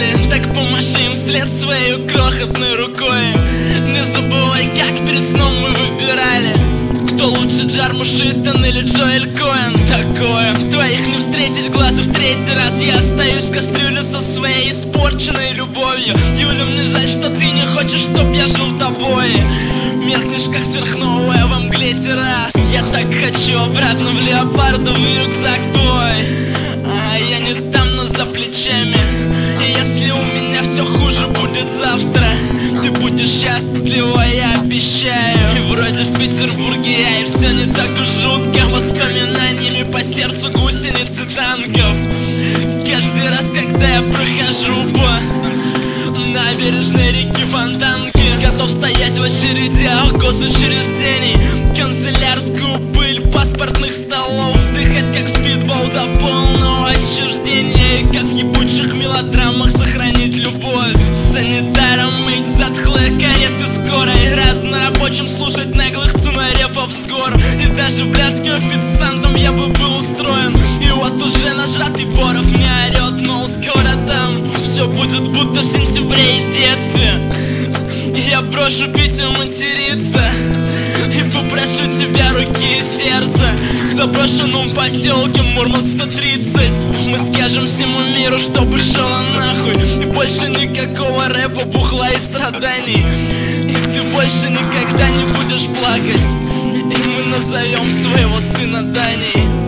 побежали, так помаши им вслед своей крохотной рукой. Не забывай, как перед сном мы выбирали, кто лучше, Джармушитан или Джоэль Коэн. Такое твоих не встретить глаз, и в третий раз я остаюсь в кастрюле со своей испорченной любовью. Юля, мне жаль, что ты не хочешь, чтоб я жил тобой. Меркнешь, как сверхновая во мгле террас. Я так хочу обратно в леопардовый рюкзак твой. А я не там, но за плечами. И если у меня все хуже будет завтра, ты будешь счастлива, я обещаю. И вроде в Петербурге я, и все не так уж жутко. Воспоминаниями по сердцу гусеницы танков. Каждый раз, когда я прохожу по набережной реки Фонтанки, готов стоять в очереди госучреждений, канцелярскую пыль паспортных столов вдыхать, как спидбол до полного отчуждения. И как в ебучих мелодрамах сохранить любовь, санитаром мыть затхлые кареты скорой, разнорабочим слушать наглых цунарефов с гор. И даже блядским официантом я бы был устроен. И вот уже нажратый Боров мне орет, мол, скоро там все будет будто в сентябре и детстве. Я брошу пить и материться, и попрошу тебя руки и сердца. В заброшенном поселке Мурманск 130 мы скажем всему миру, чтобы шело нахуй. И больше никакого рэпа, бухла и страданий. И ты больше никогда не будешь плакать. И мы назовем своего сына Даней.